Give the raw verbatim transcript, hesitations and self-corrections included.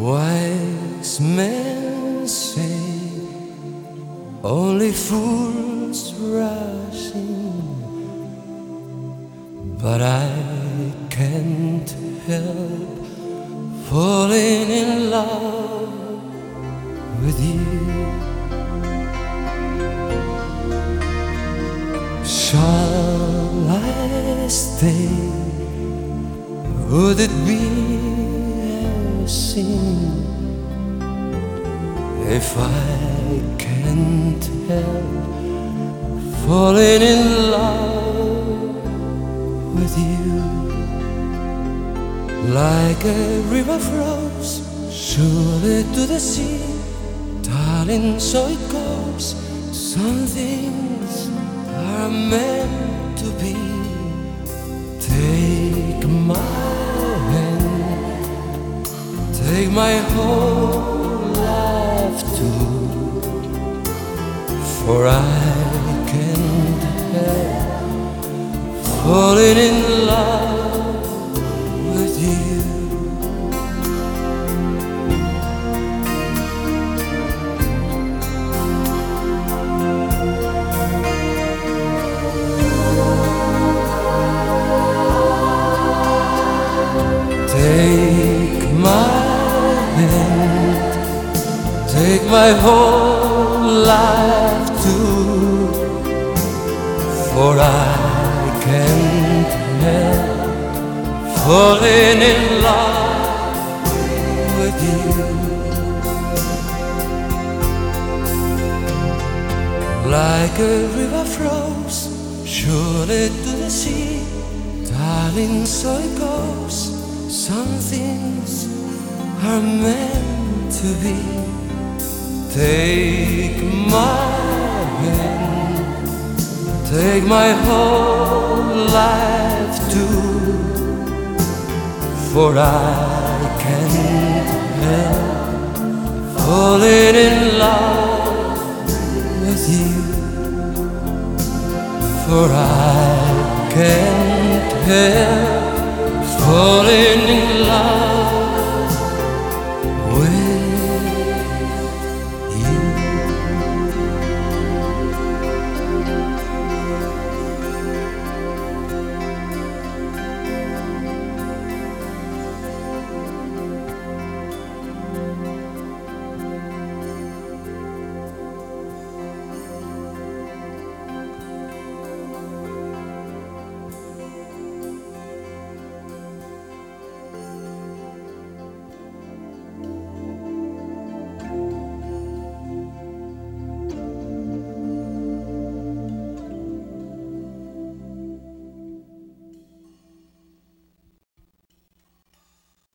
Wise men say only fools rush in, but I can't help falling in love with you. Shall I stay? Would it be a sin if I can't help falling in love with you? Like a river flows surely to the sea, darling, so it goes. Some things are meant to be. Take my hand, take my whole life too, for I can't help falling in love with you. Take my hand, take my whole life too, for I can't help falling in love with you. Like a river flows surely to the sea, darling, so it goes. Some things are meant to be. Take my hand, take my whole life too, for I can't help falling in love with you. For I can't help falling in love